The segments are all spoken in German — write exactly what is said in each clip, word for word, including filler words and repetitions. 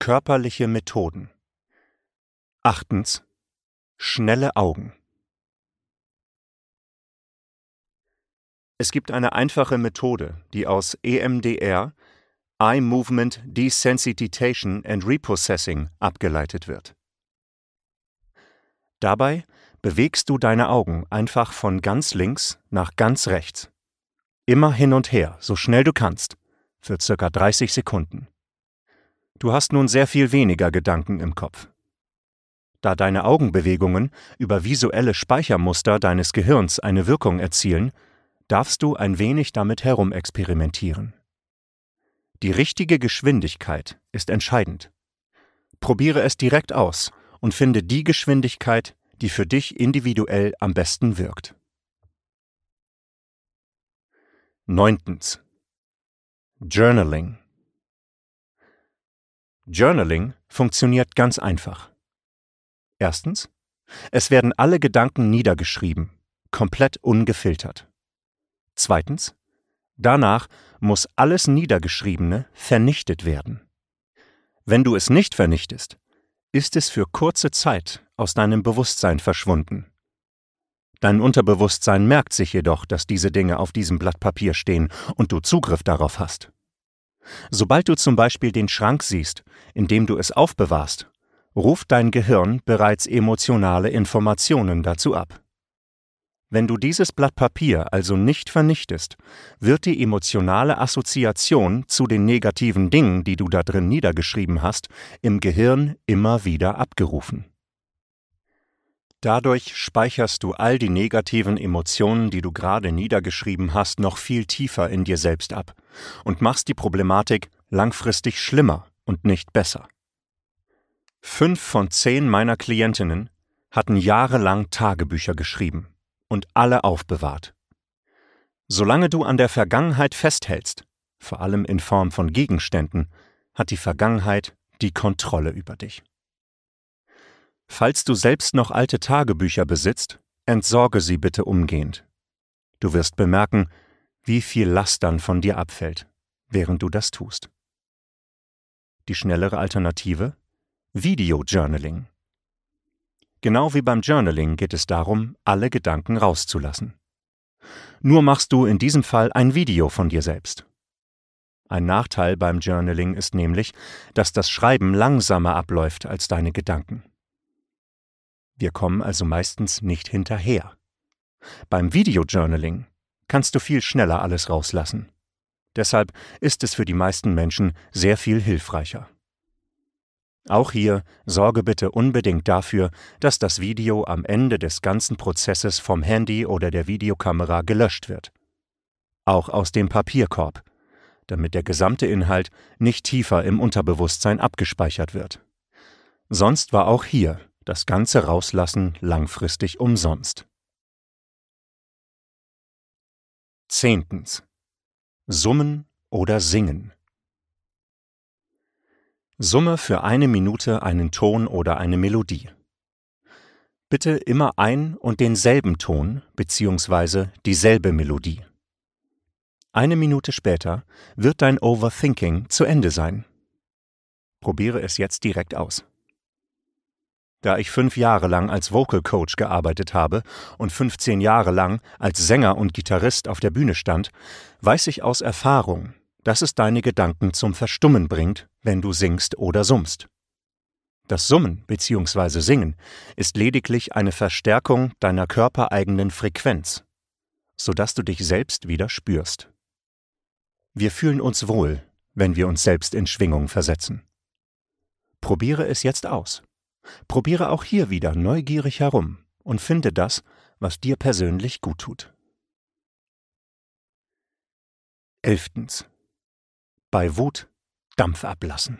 Körperliche Methoden. Achtens. Schnelle Augen. Es gibt eine einfache Methode, die aus E M D R, Eye Movement Desensitization and Reprocessing, abgeleitet wird. Dabei bewegst du deine Augen einfach von ganz links nach ganz rechts. Immer hin und her, so schnell du kannst, für circa dreißig Sekunden. Du hast nun sehr viel weniger Gedanken im Kopf. Da deine Augenbewegungen über visuelle Speichermuster deines Gehirns eine Wirkung erzielen, darfst du ein wenig damit herumexperimentieren. Die richtige Geschwindigkeit ist entscheidend. Probiere es direkt aus und finde die Geschwindigkeit, die für dich individuell am besten wirkt. Neuntens. Journaling. Journaling funktioniert ganz einfach. Erstens. Es werden alle Gedanken niedergeschrieben, komplett ungefiltert. Zweitens. Danach muss alles Niedergeschriebene vernichtet werden. Wenn du es nicht vernichtest, ist es für kurze Zeit aus deinem Bewusstsein verschwunden. Dein Unterbewusstsein merkt sich jedoch, dass diese Dinge auf diesem Blatt Papier stehen und du Zugriff darauf hast. Sobald du zum Beispiel den Schrank siehst, in dem du es aufbewahrst, ruft dein Gehirn bereits emotionale Informationen dazu ab. Wenn du dieses Blatt Papier also nicht vernichtest, wird die emotionale Assoziation zu den negativen Dingen, die du da drin niedergeschrieben hast, im Gehirn immer wieder abgerufen. Dadurch speicherst du all die negativen Emotionen, die du gerade niedergeschrieben hast, noch viel tiefer in dir selbst ab und machst die Problematik langfristig schlimmer und nicht besser. Fünf von zehn meiner Klientinnen hatten jahrelang Tagebücher geschrieben und alle aufbewahrt. Solange du an der Vergangenheit festhältst, vor allem in Form von Gegenständen, hat die Vergangenheit die Kontrolle über dich. Falls du selbst noch alte Tagebücher besitzt, entsorge sie bitte umgehend. Du wirst bemerken, wie viel Last dann von dir abfällt, während du das tust. Die schnellere Alternative? Video-Journaling. Genau wie beim Journaling geht es darum, alle Gedanken rauszulassen. Nur machst du in diesem Fall ein Video von dir selbst. Ein Nachteil beim Journaling ist nämlich, dass das Schreiben langsamer abläuft als deine Gedanken. Wir kommen also meistens nicht hinterher. Beim Video-Journaling kannst du viel schneller alles rauslassen. Deshalb ist es für die meisten Menschen sehr viel hilfreicher. Auch hier sorge bitte unbedingt dafür, dass das Video am Ende des ganzen Prozesses vom Handy oder der Videokamera gelöscht wird. Auch aus dem Papierkorb, damit der gesamte Inhalt nicht tiefer im Unterbewusstsein abgespeichert wird. Sonst war auch hier das ganze Rauslassen langfristig umsonst. Zehntens. Summen oder Singen. Summe für eine Minute einen Ton oder eine Melodie. Bitte immer ein und denselben Ton bzw. dieselbe Melodie. Eine Minute später wird dein Overthinking zu Ende sein. Probiere es jetzt direkt aus. Da ich fünf Jahre lang als Vocal Coach gearbeitet habe und fünfzehn Jahre lang als Sänger und Gitarrist auf der Bühne stand, weiß ich aus Erfahrung, dass es deine Gedanken zum Verstummen bringt, wenn du singst oder summst. Das Summen bzw. Singen ist lediglich eine Verstärkung deiner körpereigenen Frequenz, sodass du dich selbst wieder spürst. Wir fühlen uns wohl, wenn wir uns selbst in Schwingung versetzen. Probiere es jetzt aus. Probiere auch hier wieder neugierig herum und finde das, was dir persönlich gut tut. Elftens. Bei Wut Dampf ablassen.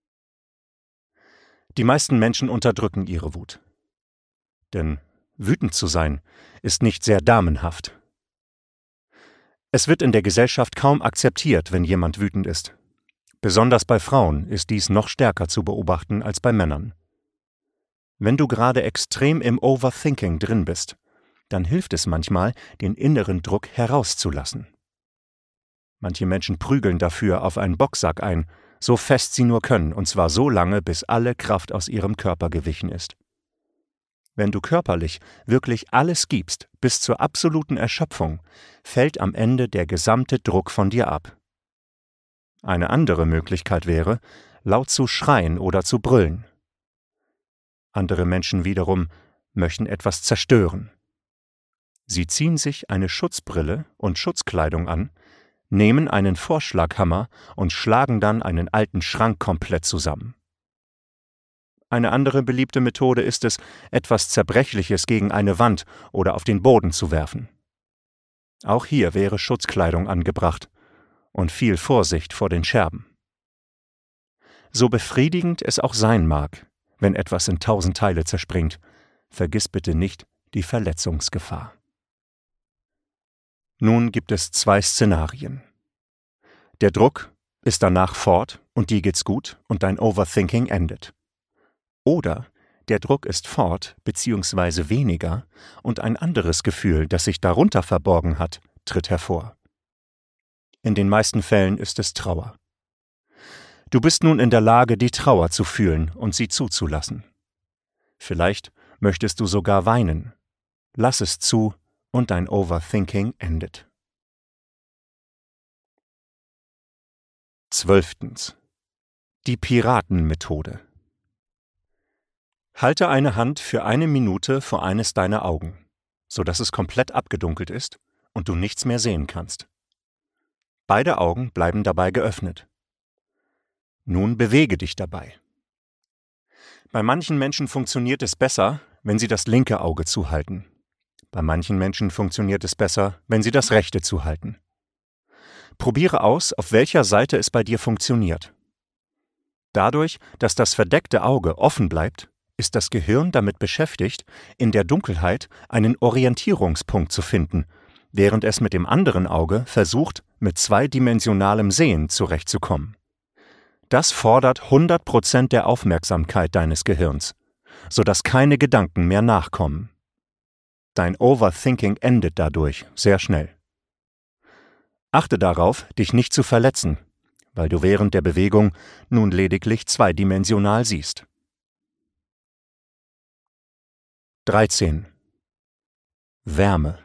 Die meisten Menschen unterdrücken ihre Wut. Denn wütend zu sein ist nicht sehr damenhaft. Es wird in der Gesellschaft kaum akzeptiert, wenn jemand wütend ist. Besonders bei Frauen ist dies noch stärker zu beobachten als bei Männern. Wenn du gerade extrem im Overthinking drin bist, dann hilft es manchmal, den inneren Druck herauszulassen. Manche Menschen prügeln dafür auf einen Boxsack ein, so fest sie nur können, und zwar so lange, bis alle Kraft aus ihrem Körper gewichen ist. Wenn du körperlich wirklich alles gibst, bis zur absoluten Erschöpfung, fällt am Ende der gesamte Druck von dir ab. Eine andere Möglichkeit wäre, laut zu schreien oder zu brüllen. Andere Menschen wiederum möchten etwas zerstören. Sie ziehen sich eine Schutzbrille und Schutzkleidung an, nehmen einen Vorschlaghammer und schlagen dann einen alten Schrank komplett zusammen. Eine andere beliebte Methode ist es, etwas Zerbrechliches gegen eine Wand oder auf den Boden zu werfen. Auch hier wäre Schutzkleidung angebracht und viel Vorsicht vor den Scherben. So befriedigend es auch sein mag, wenn etwas in tausend Teile zerspringt, vergiss bitte nicht die Verletzungsgefahr. Nun gibt es zwei Szenarien. Der Druck ist danach fort und dir geht's gut und dein Overthinking endet. Oder der Druck ist fort bzw. weniger und ein anderes Gefühl, das sich darunter verborgen hat, tritt hervor. In den meisten Fällen ist es Trauer. Du bist nun in der Lage, die Trauer zu fühlen und sie zuzulassen. Vielleicht möchtest du sogar weinen. Lass es zu und dein Overthinking endet. Zwölftens. Die Piratenmethode. Halte eine Hand für eine Minute vor eines deiner Augen, sodass es komplett abgedunkelt ist und du nichts mehr sehen kannst. Beide Augen bleiben dabei geöffnet. Nun bewege dich dabei. Bei manchen Menschen funktioniert es besser, wenn sie das linke Auge zuhalten. Bei manchen Menschen funktioniert es besser, wenn sie das rechte zuhalten. Probiere aus, auf welcher Seite es bei dir funktioniert. Dadurch, dass das verdeckte Auge offen bleibt, ist das Gehirn damit beschäftigt, in der Dunkelheit einen Orientierungspunkt zu finden, während es mit dem anderen Auge versucht, mit zweidimensionalem Sehen zurechtzukommen. Das fordert hundert Prozent der Aufmerksamkeit deines Gehirns, sodass keine Gedanken mehr nachkommen. Dein Overthinking endet dadurch sehr schnell. Achte darauf, dich nicht zu verletzen, weil du während der Bewegung nun lediglich zweidimensional siehst. dreizehn. Wärme.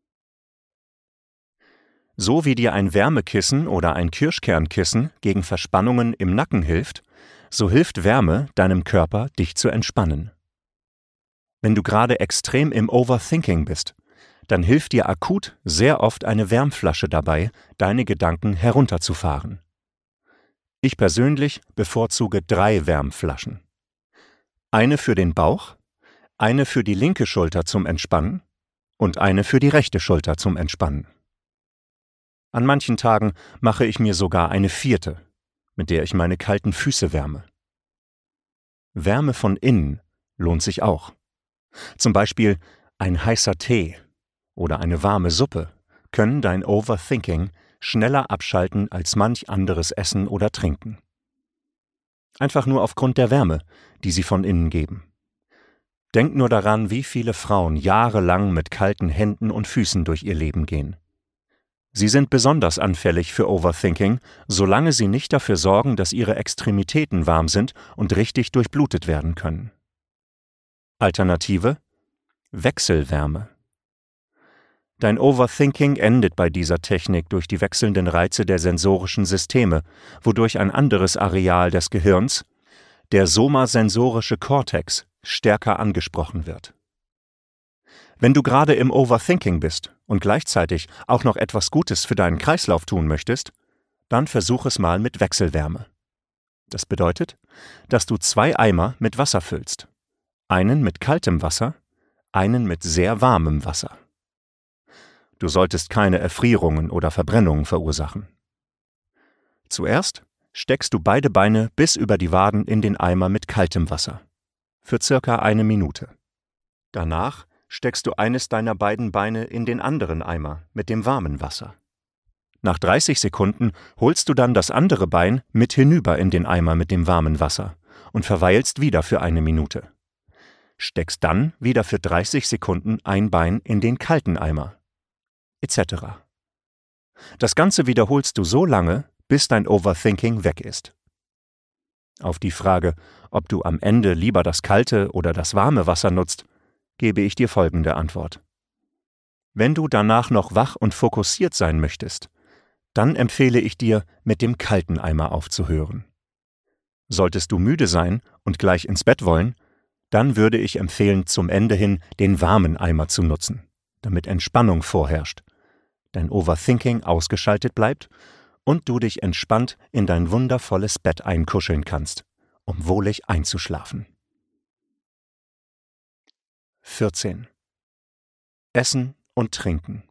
So wie dir ein Wärmekissen oder ein Kirschkernkissen gegen Verspannungen im Nacken hilft, so hilft Wärme deinem Körper, dich zu entspannen. Wenn du gerade extrem im Overthinking bist, dann hilft dir akut sehr oft eine Wärmflasche dabei, deine Gedanken herunterzufahren. Ich persönlich bevorzuge drei Wärmflaschen. Eine für den Bauch, eine für die linke Schulter zum Entspannen und eine für die rechte Schulter zum Entspannen. An manchen Tagen mache ich mir sogar eine vierte, mit der ich meine kalten Füße wärme. Wärme von innen lohnt sich auch. Zum Beispiel ein heißer Tee oder eine warme Suppe können dein Overthinking schneller abschalten als manch anderes Essen oder Trinken. Einfach nur aufgrund der Wärme, die sie von innen geben. Denk nur daran, wie viele Frauen jahrelang mit kalten Händen und Füßen durch ihr Leben gehen. Sie sind besonders anfällig für Overthinking, solange sie nicht dafür sorgen, dass ihre Extremitäten warm sind und richtig durchblutet werden können. Alternative: Wechselwärme. Dein Overthinking endet bei dieser Technik durch die wechselnden Reize der sensorischen Systeme, wodurch ein anderes Areal des Gehirns, der somasensorische Kortex, stärker angesprochen wird. Wenn du gerade im Overthinking bist und gleichzeitig auch noch etwas Gutes für deinen Kreislauf tun möchtest, dann versuch es mal mit Wechselwärme. Das bedeutet, dass du zwei Eimer mit Wasser füllst. Einen mit kaltem Wasser, einen mit sehr warmem Wasser. Du solltest keine Erfrierungen oder Verbrennungen verursachen. Zuerst steckst du beide Beine bis über die Waden in den Eimer mit kaltem Wasser. Für circa eine Minute. Danach steckst du eines deiner beiden Beine in den anderen Eimer mit dem warmen Wasser. Nach dreißig Sekunden holst du dann das andere Bein mit hinüber in den Eimer mit dem warmen Wasser und verweilst wieder für eine Minute. Steckst dann wieder für dreißig Sekunden ein Bein in den kalten Eimer, et cetera. Das Ganze wiederholst du so lange, bis dein Overthinking weg ist. Auf die Frage, ob du am Ende lieber das kalte oder das warme Wasser nutzt, gebe ich dir folgende Antwort. Wenn du danach noch wach und fokussiert sein möchtest, dann empfehle ich dir, mit dem kalten Eimer aufzuhören. Solltest du müde sein und gleich ins Bett wollen, dann würde ich empfehlen, zum Ende hin den warmen Eimer zu nutzen, damit Entspannung vorherrscht, dein Overthinking ausgeschaltet bleibt und du dich entspannt in dein wundervolles Bett einkuscheln kannst, um wohlig einzuschlafen. vierzehn. Essen und Trinken.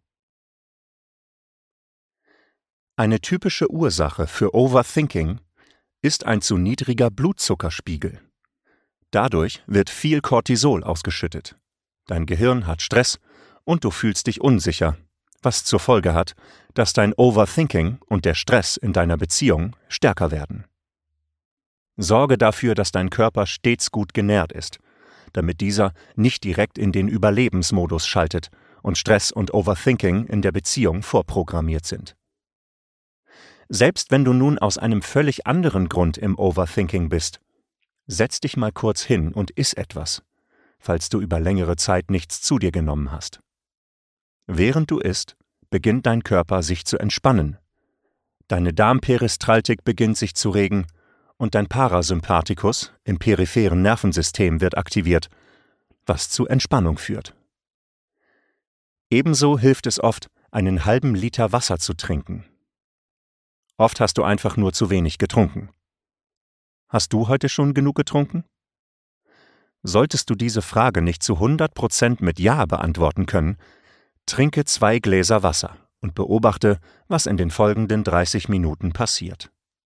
Eine typische Ursache für Overthinking ist ein zu niedriger Blutzuckerspiegel. Dadurch wird viel Cortisol ausgeschüttet. Dein Gehirn hat Stress und du fühlst dich unsicher, was zur Folge hat, dass dein Overthinking und der Stress in deiner Beziehung stärker werden. Sorge dafür, dass dein Körper stets gut genährt ist, damit dieser nicht direkt in den Überlebensmodus schaltet und Stress und Overthinking in der Beziehung vorprogrammiert sind. Selbst wenn du nun aus einem völlig anderen Grund im Overthinking bist, setz dich mal kurz hin und iss etwas, falls du über längere Zeit nichts zu dir genommen hast. Während du isst, beginnt dein Körper sich zu entspannen. Deine Darmperistaltik beginnt sich zu regen und dein Parasympathikus im peripheren Nervensystem wird aktiviert, was zu Entspannung führt. Ebenso hilft es oft, einen halben Liter Wasser zu trinken. Oft hast du einfach nur zu wenig getrunken. Hast du heute schon genug getrunken? Solltest du diese Frage nicht zu hundert Prozent mit Ja beantworten können, trinke zwei Gläser Wasser und beobachte, was in den folgenden dreißig Minuten passiert.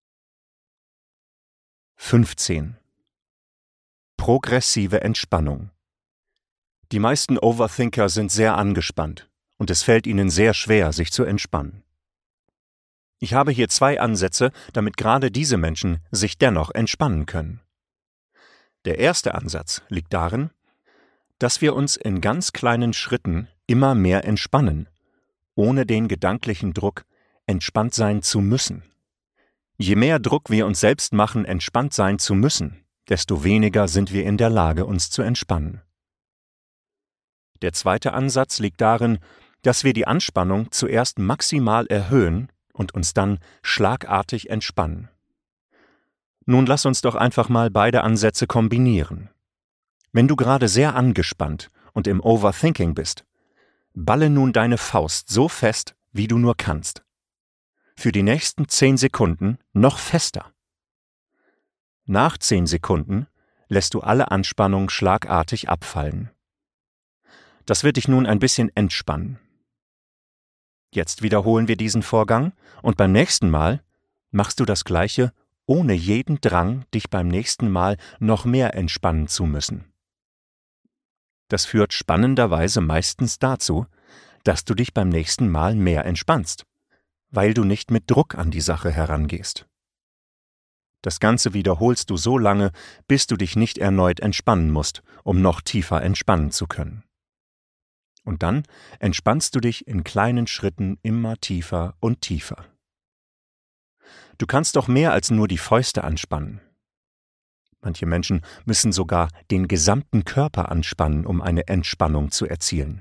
fünfzehn. Progressive Entspannung. Die meisten Overthinker sind sehr angespannt und es fällt ihnen sehr schwer, sich zu entspannen. Ich habe hier zwei Ansätze, damit gerade diese Menschen sich dennoch entspannen können. Der erste Ansatz liegt darin, dass wir uns in ganz kleinen Schritten immer mehr entspannen, ohne den gedanklichen Druck, entspannt sein zu müssen. Je mehr Druck wir uns selbst machen, entspannt sein zu müssen, desto weniger sind wir in der Lage, uns zu entspannen. Der zweite Ansatz liegt darin, dass wir die Anspannung zuerst maximal erhöhen und uns dann schlagartig entspannen. Nun lass uns doch einfach mal beide Ansätze kombinieren. Wenn du gerade sehr angespannt und im Overthinking bist, balle nun deine Faust so fest, wie du nur kannst. Für die nächsten zehn Sekunden noch fester. Nach zehn Sekunden lässt du alle Anspannung schlagartig abfallen. Das wird dich nun ein bisschen entspannen. Jetzt wiederholen wir diesen Vorgang und beim nächsten Mal machst du das Gleiche, ohne jeden Drang, dich beim nächsten Mal noch mehr entspannen zu müssen. Das führt spannenderweise meistens dazu, dass du dich beim nächsten Mal mehr entspannst, weil du nicht mit Druck an die Sache herangehst. Das Ganze wiederholst du so lange, bis du dich nicht erneut entspannen musst, um noch tiefer entspannen zu können. Und dann entspannst du dich in kleinen Schritten immer tiefer und tiefer. Du kannst doch mehr als nur die Fäuste anspannen. Manche Menschen müssen sogar den gesamten Körper anspannen, um eine Entspannung zu erzielen.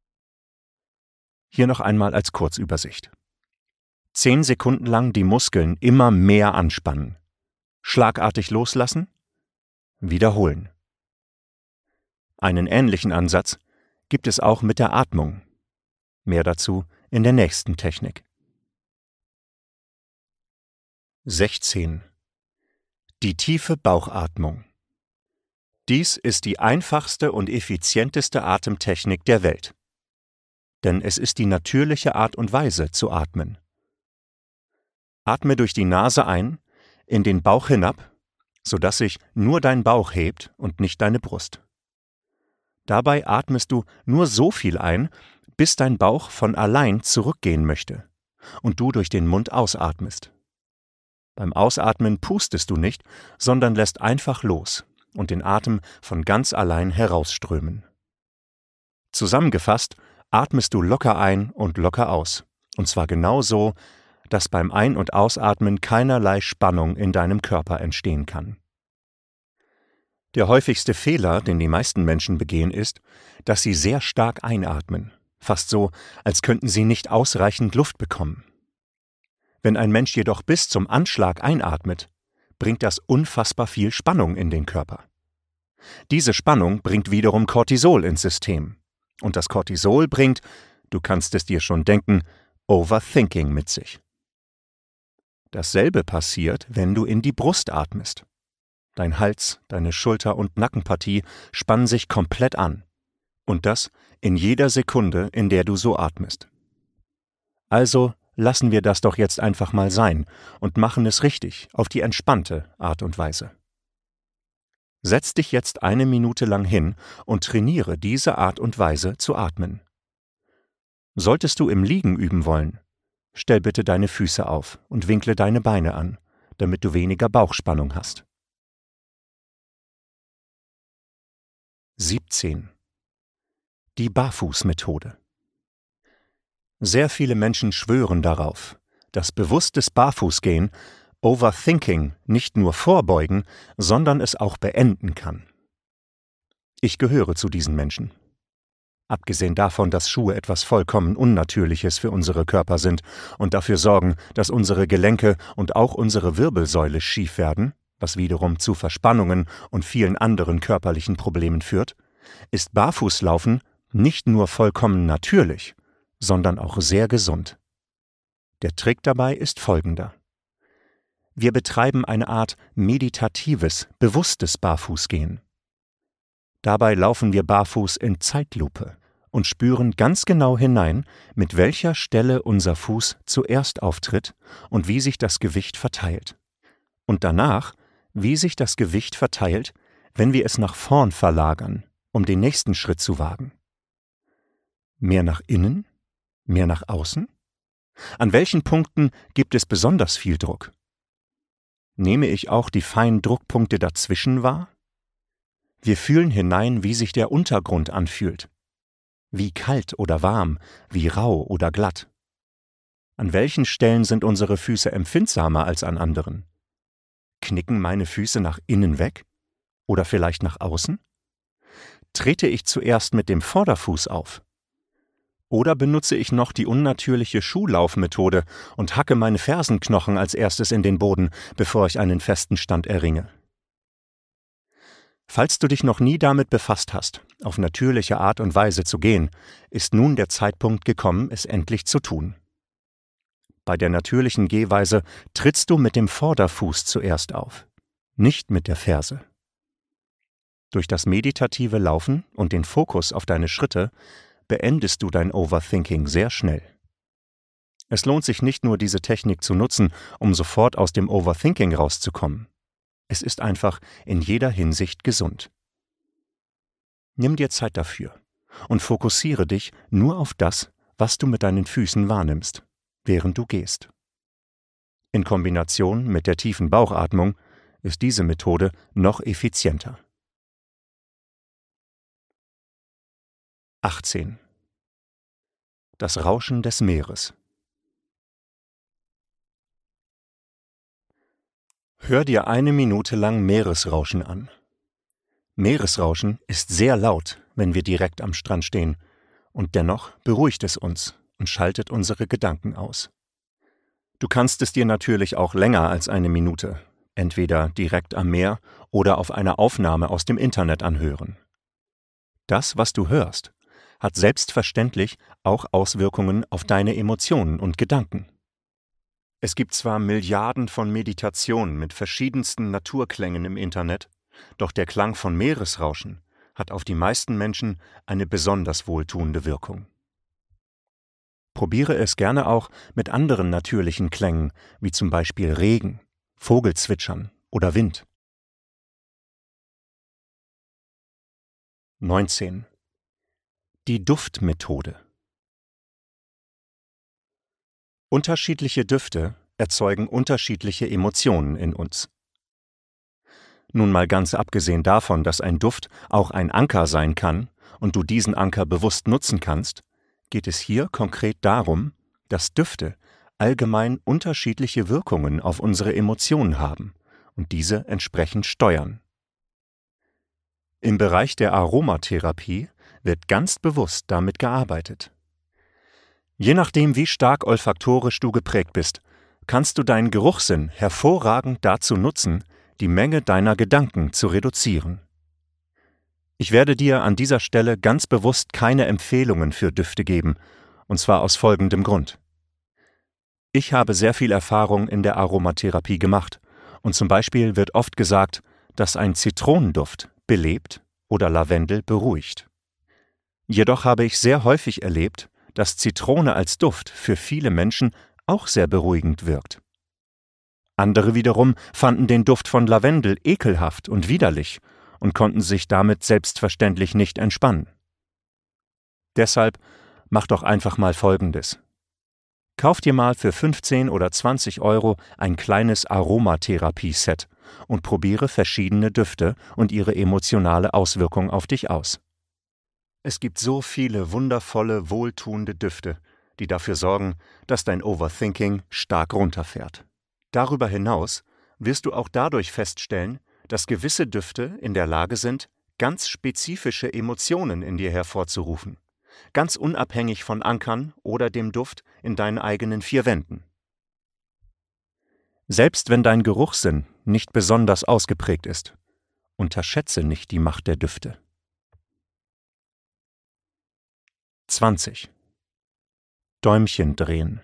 Hier noch einmal als Kurzübersicht. Zehn Sekunden lang die Muskeln immer mehr anspannen. Schlagartig loslassen, wiederholen. Einen ähnlichen Ansatz gibt es auch mit der Atmung. Mehr dazu in der nächsten Technik. sechzehn. Die tiefe Bauchatmung. Dies ist die einfachste und effizienteste Atemtechnik der Welt. Denn es ist die natürliche Art und Weise zu atmen. Atme durch die Nase ein, in den Bauch hinab, sodass sich nur dein Bauch hebt und nicht deine Brust. Dabei atmest du nur so viel ein, bis dein Bauch von allein zurückgehen möchte und du durch den Mund ausatmest. Beim Ausatmen pustest du nicht, sondern lässt einfach los und den Atem von ganz allein herausströmen. Zusammengefasst atmest du locker ein und locker aus, und zwar genau so, dass beim Ein- und Ausatmen keinerlei Spannung in deinem Körper entstehen kann. Der häufigste Fehler, den die meisten Menschen begehen, ist, dass sie sehr stark einatmen, fast so, als könnten sie nicht ausreichend Luft bekommen. Wenn ein Mensch jedoch bis zum Anschlag einatmet, bringt das unfassbar viel Spannung in den Körper. Diese Spannung bringt wiederum Cortisol ins System. Und das Cortisol bringt, du kannst es dir schon denken, Overthinking mit sich. Dasselbe passiert, wenn du in die Brust atmest. Dein Hals, deine Schulter- und Nackenpartie spannen sich komplett an. Und das in jeder Sekunde, in der du so atmest. Also lassen wir das doch jetzt einfach mal sein und machen es richtig, auf die entspannte Art und Weise. Setz dich jetzt eine Minute lang hin und trainiere diese Art und Weise zu atmen. Solltest du im Liegen üben wollen, stell bitte deine Füße auf und winkle deine Beine an, damit du weniger Bauchspannung hast. siebzehn. Die Barfußmethode. Sehr viele Menschen schwören darauf, dass bewusstes Barfußgehen Overthinking nicht nur vorbeugen, sondern es auch beenden kann. Ich gehöre zu diesen Menschen. Abgesehen davon, dass Schuhe etwas vollkommen Unnatürliches für unsere Körper sind und dafür sorgen, dass unsere Gelenke und auch unsere Wirbelsäule schief werden, was wiederum zu Verspannungen und vielen anderen körperlichen Problemen führt, ist Barfußlaufen nicht nur vollkommen natürlich, sondern auch sehr gesund. Der Trick dabei ist folgender. Wir betreiben eine Art meditatives, bewusstes Barfußgehen. Dabei laufen wir barfuß in Zeitlupe und spüren ganz genau hinein, mit welcher Stelle unser Fuß zuerst auftritt und wie sich das Gewicht verteilt. Und danach, wie sich das Gewicht verteilt, wenn wir es nach vorn verlagern, um den nächsten Schritt zu wagen. Mehr nach innen? Mehr nach außen? An welchen Punkten gibt es besonders viel Druck? Nehme ich auch die feinen Druckpunkte dazwischen wahr? Wir fühlen hinein, wie sich der Untergrund anfühlt. Wie kalt oder warm, wie rau oder glatt. An welchen Stellen sind unsere Füße empfindsamer als an anderen? Knicken meine Füße nach innen weg? Oder vielleicht nach außen? Trete ich zuerst mit dem Vorderfuß auf? Oder benutze ich noch die unnatürliche Schuhlaufmethode und hacke meine Fersenknochen als erstes in den Boden, bevor ich einen festen Stand erringe? Falls du dich noch nie damit befasst hast, auf natürliche Art und Weise zu gehen, ist nun der Zeitpunkt gekommen, es endlich zu tun. Bei der natürlichen Gehweise trittst du mit dem Vorderfuß zuerst auf, nicht mit der Ferse. Durch das meditative Laufen und den Fokus auf deine Schritte beendest du dein Overthinking sehr schnell. Es lohnt sich nicht nur, diese Technik zu nutzen, um sofort aus dem Overthinking rauszukommen. Es ist einfach in jeder Hinsicht gesund. Nimm dir Zeit dafür und fokussiere dich nur auf das, was du mit deinen Füßen wahrnimmst, während du gehst. In Kombination mit der tiefen Bauchatmung ist diese Methode noch effizienter. achtzehn. Das Rauschen des Meeres. Hör dir eine Minute lang Meeresrauschen an. Meeresrauschen ist sehr laut, wenn wir direkt am Strand stehen, und dennoch beruhigt es uns und schaltet unsere Gedanken aus. Du kannst es dir natürlich auch länger als eine Minute, entweder direkt am Meer oder auf einer Aufnahme aus dem Internet anhören. Das, was du hörst, hat selbstverständlich auch Auswirkungen auf deine Emotionen und Gedanken. Es gibt zwar Milliarden von Meditationen mit verschiedensten Naturklängen im Internet, doch der Klang von Meeresrauschen hat auf die meisten Menschen eine besonders wohltuende Wirkung. Probiere es gerne auch mit anderen natürlichen Klängen, wie zum Beispiel Regen, Vogelzwitschern oder Wind. neunzehn. Die Duftmethode. Unterschiedliche Düfte erzeugen unterschiedliche Emotionen in uns. Nun mal ganz abgesehen davon, dass ein Duft auch ein Anker sein kann und du diesen Anker bewusst nutzen kannst, geht es hier konkret darum, dass Düfte allgemein unterschiedliche Wirkungen auf unsere Emotionen haben und diese entsprechend steuern. Im Bereich der Aromatherapie wird ganz bewusst damit gearbeitet. Je nachdem, wie stark olfaktorisch du geprägt bist, kannst du deinen Geruchssinn hervorragend dazu nutzen, die Menge deiner Gedanken zu reduzieren. Ich werde dir an dieser Stelle ganz bewusst keine Empfehlungen für Düfte geben, und zwar aus folgendem Grund. Ich habe sehr viel Erfahrung in der Aromatherapie gemacht, und zum Beispiel wird oft gesagt, dass ein Zitronenduft belebt oder Lavendel beruhigt. Jedoch habe ich sehr häufig erlebt, dass Zitrone als Duft für viele Menschen auch sehr beruhigend wirkt. Andere wiederum fanden den Duft von Lavendel ekelhaft und widerlich und konnten sich damit selbstverständlich nicht entspannen. Deshalb mach doch einfach mal Folgendes. Kauf dir mal für fünfzehn oder zwanzig Euro ein kleines Aromatherapie-Set und probiere verschiedene Düfte und ihre emotionale Auswirkung auf dich aus. Es gibt so viele wundervolle, wohltuende Düfte, die dafür sorgen, dass dein Overthinking stark runterfährt. Darüber hinaus wirst du auch dadurch feststellen, dass gewisse Düfte in der Lage sind, ganz spezifische Emotionen in dir hervorzurufen, ganz unabhängig von Ankern oder dem Duft in deinen eigenen vier Wänden. Selbst wenn dein Geruchssinn nicht besonders ausgeprägt ist, unterschätze nicht die Macht der Düfte. zwanzig. Däumchen drehen.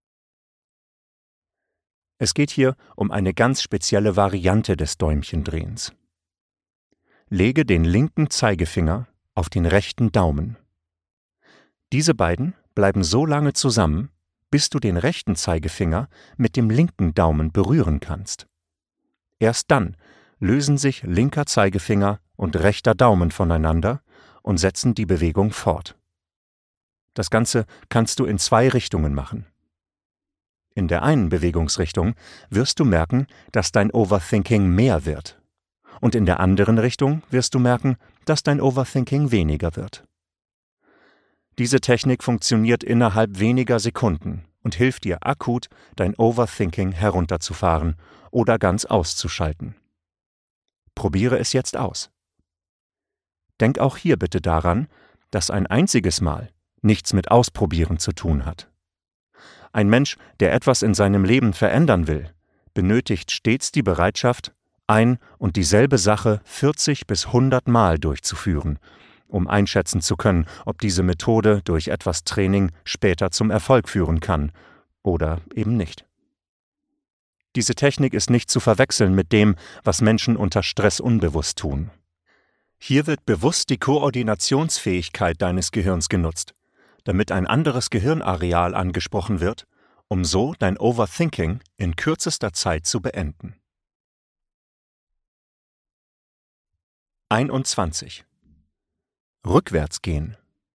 Es geht hier um eine ganz spezielle Variante des Däumchendrehens. Lege den linken Zeigefinger auf den rechten Daumen. Diese beiden bleiben so lange zusammen, bis du den rechten Zeigefinger mit dem linken Daumen berühren kannst. Erst dann lösen sich linker Zeigefinger und rechter Daumen voneinander und setzen die Bewegung fort. Das Ganze kannst du in zwei Richtungen machen. In der einen Bewegungsrichtung wirst du merken, dass dein Overthinking mehr wird. Und in der anderen Richtung wirst du merken, dass dein Overthinking weniger wird. Diese Technik funktioniert innerhalb weniger Sekunden und hilft dir akut, dein Overthinking herunterzufahren oder ganz auszuschalten. Probiere es jetzt aus. Denk auch hier bitte daran, dass ein einziges Mal nichts mit Ausprobieren zu tun hat. Ein Mensch, der etwas in seinem Leben verändern will, benötigt stets die Bereitschaft, ein und dieselbe Sache vierzig bis hundert Mal durchzuführen, um einschätzen zu können, ob diese Methode durch etwas Training später zum Erfolg führen kann oder eben nicht. Diese Technik ist nicht zu verwechseln mit dem, was Menschen unter Stress unbewusst tun. Hier wird bewusst die Koordinationsfähigkeit deines Gehirns genutzt, damit ein anderes Gehirnareal angesprochen wird, um so dein Overthinking in kürzester Zeit zu beenden. einundzwanzig. Rückwärts gehen.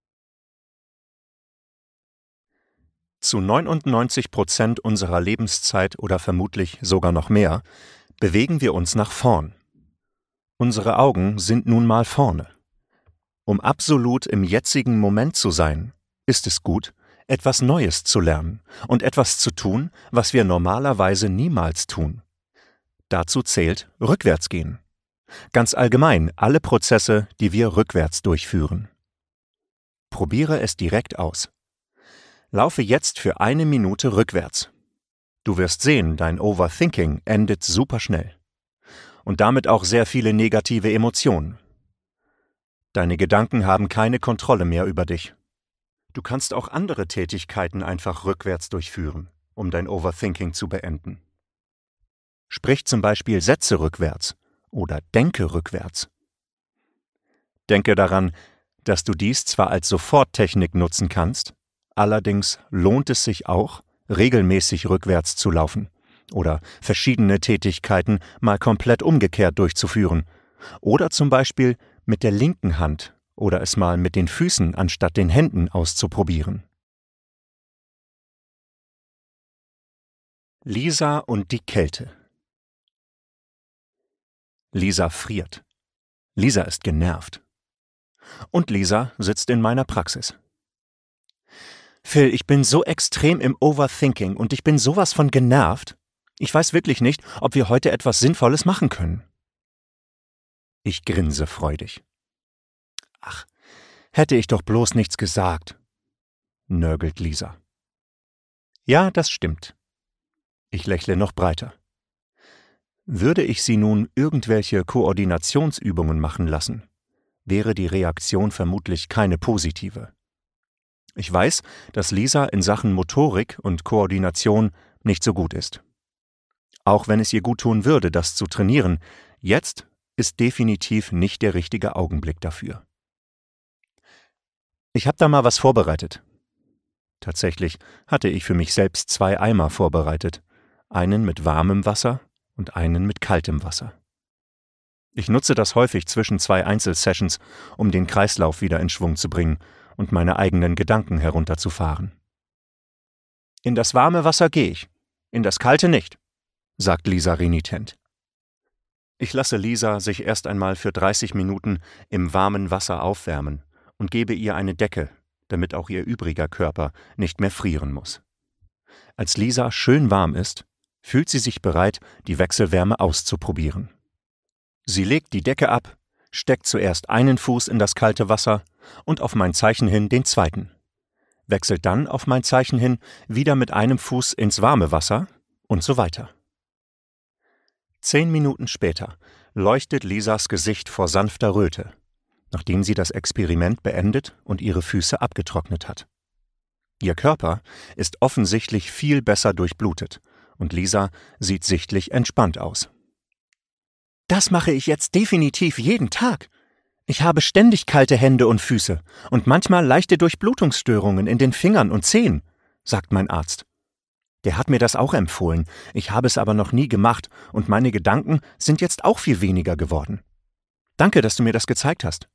Zu neunundneunzig Prozent unserer Lebenszeit oder vermutlich sogar noch mehr bewegen wir uns nach vorn. Unsere Augen sind nun mal vorne. Um absolut im jetzigen Moment zu sein, ist es gut, etwas Neues zu lernen und etwas zu tun, was wir normalerweise niemals tun. Dazu zählt Rückwärtsgehen. Ganz allgemein alle Prozesse, die wir rückwärts durchführen. Probiere es direkt aus. Laufe jetzt für eine Minute rückwärts. Du wirst sehen, dein Overthinking endet superschnell. Und damit auch sehr viele negative Emotionen. Deine Gedanken haben keine Kontrolle mehr über dich. Du kannst auch andere Tätigkeiten einfach rückwärts durchführen, um dein Overthinking zu beenden. Sprich zum Beispiel Sätze rückwärts oder denke rückwärts. Denke daran, dass du dies zwar als Soforttechnik nutzen kannst, allerdings lohnt es sich auch, regelmäßig rückwärts zu laufen oder verschiedene Tätigkeiten mal komplett umgekehrt durchzuführen oder zum Beispiel mit der linken Hand oder es mal mit den Füßen anstatt den Händen auszuprobieren. Lisa und die Kälte. Lisa friert. Lisa ist genervt. Und Lisa sitzt in meiner Praxis. Phil, ich bin so extrem im Overthinking und ich bin sowas von genervt. Ich weiß wirklich nicht, ob wir heute etwas Sinnvolles machen können. Ich grinse freudig. »Ach, hätte ich doch bloß nichts gesagt«, nörgelt Lisa. »Ja, das stimmt.« Ich lächle noch breiter. Würde ich sie nun irgendwelche Koordinationsübungen machen lassen, wäre die Reaktion vermutlich keine positive. Ich weiß, dass Lisa in Sachen Motorik und Koordination nicht so gut ist. Auch wenn es ihr gut tun würde, das zu trainieren, jetzt ist definitiv nicht der richtige Augenblick dafür. Ich habe da mal was vorbereitet. Tatsächlich hatte ich für mich selbst zwei Eimer vorbereitet, einen mit warmem Wasser und einen mit kaltem Wasser. Ich nutze das häufig zwischen zwei Einzelsessions, um den Kreislauf wieder in Schwung zu bringen und meine eigenen Gedanken herunterzufahren. »In das warme Wasser gehe ich, in das kalte nicht«, sagt Lisa renitent. Ich lasse Lisa sich erst einmal für dreißig Minuten im warmen Wasser aufwärmen und gebe ihr eine Decke, damit auch ihr übriger Körper nicht mehr frieren muss. Als Lisa schön warm ist, fühlt sie sich bereit, die Wechselwärme auszuprobieren. Sie legt die Decke ab, steckt zuerst einen Fuß in das kalte Wasser und auf mein Zeichen hin den zweiten, wechselt dann auf mein Zeichen hin wieder mit einem Fuß ins warme Wasser und so weiter. Zehn Minuten später leuchtet Lisas Gesicht vor sanfter Röte, nachdem sie das Experiment beendet und ihre Füße abgetrocknet hat. Ihr Körper ist offensichtlich viel besser durchblutet und Lisa sieht sichtlich entspannt aus. »Das mache ich jetzt definitiv jeden Tag. Ich habe ständig kalte Hände und Füße und manchmal leichte Durchblutungsstörungen in den Fingern und Zehen«, sagt mein Arzt. Der hat mir das auch empfohlen, ich habe es aber noch nie gemacht und meine Gedanken sind jetzt auch viel weniger geworden. Danke, dass du mir das gezeigt hast.